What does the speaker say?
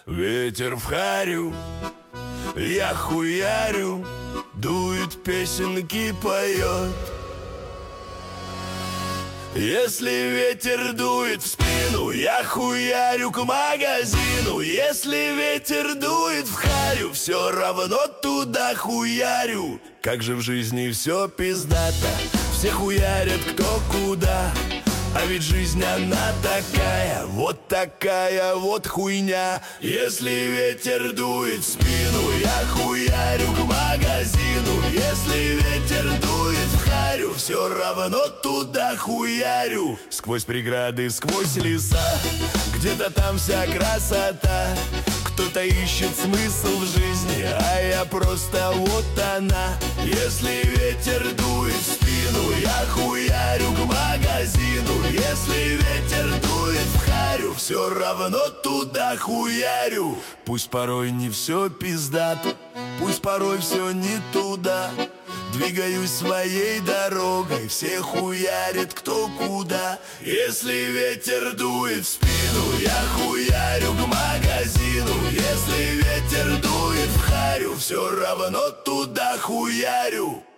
Ветер в харю, я хуярю, дует, песенки поет. Если ветер дует в спину, я хуярю к магазину. Если ветер дует в харю, все равно туда хуярю. Как же в жизни все пиздато, все хуярят кто куда. А ведь жизнь она такая вот хуйня. Если ветер дует в спину, я хуярю к магазину. Если ветер дует в харю, все равно туда хуярю. Сквозь преграды, сквозь леса, где-то там вся красота. Кто-то ищет смысл в жизни, а я просто вот она. Если ветер дует в спину, я хуярю к магазину. Если ветер дует в харю, все равно туда хуярю. Пусть порой не все пиздато, пусть порой все не туда. Двигаюсь своей дорогой, все хуярят кто куда. Если ветер дует в спину, я хуярю к магазину. Если ветер дует в харю, все равно туда хуярю.